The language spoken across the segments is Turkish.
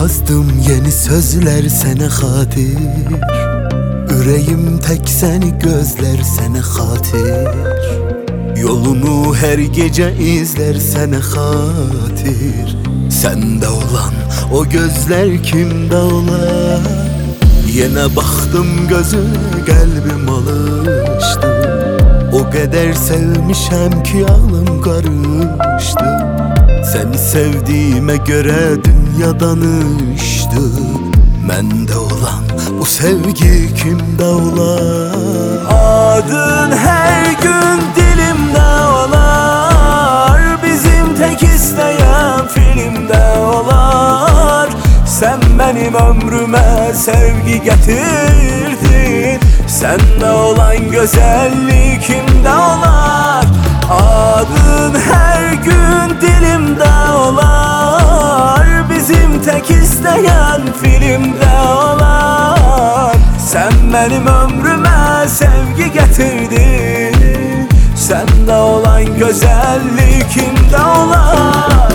Yazdım yeni sözler sene hatir. Yüreğim tek seni gözler sene hatir. Yolunu her gece izler sene hatir. Sende olan o gözler kimde olar? Yine baktım gözüne kalbim alıştı. O kadar sevmişem ki aklım karıştı. Seni sevdiğime göre dünya danıştı. Mende olan bu sevgi kimde olar? Adın her gün dilimde olar. Bizim tek isteyen filmde olar. Sen benim ömrüme sevgi getirdin. Sende olan güzellik kimde olar? Adın her gün dilimde olar. Bizim tek isteyen filmde olar. Sen benim ömrüme sevgi getirdin. Sende olan güzellik kimde olar?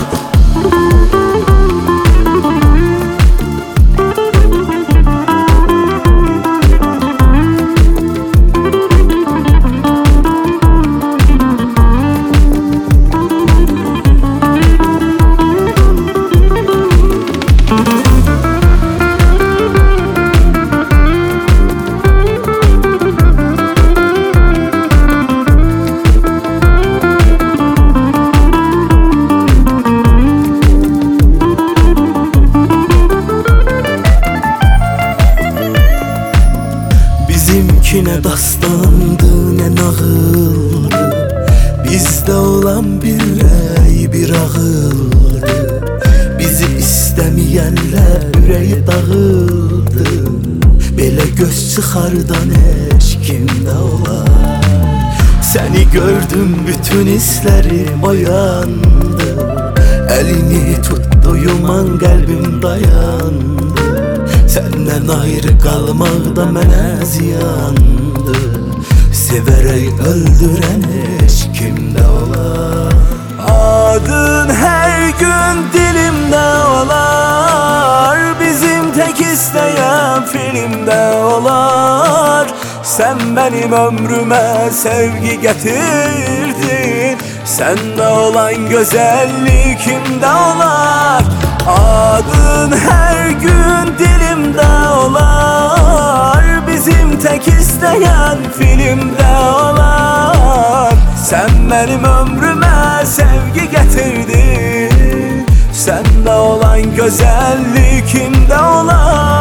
Bizimki ne dastandı ne nağıldı. Bizde olan bir rey bir ağıldı. Bizi istemeyenler yüreği dağıldı. Belə göz çıxardan heç kimdə olar? Seni gördüm bütün hislerim oyandı. Elini tuttuğum an kalbim dayandı. Senden ayrı kalmak da mənə ziyandı. Severek öldüren heç kimde olar? Adın her gün dilimde olar. Bizim tek isteyen filmde olar. Sen benim ömrüme sevgi getirdin. Sende olan güzellik kimde olar? Adın her gün dilimde olar. Bizim tek isteyen filmde olar. Sen benim ömrüme sevgi getirdin. Sende olan güzellik kimde olar?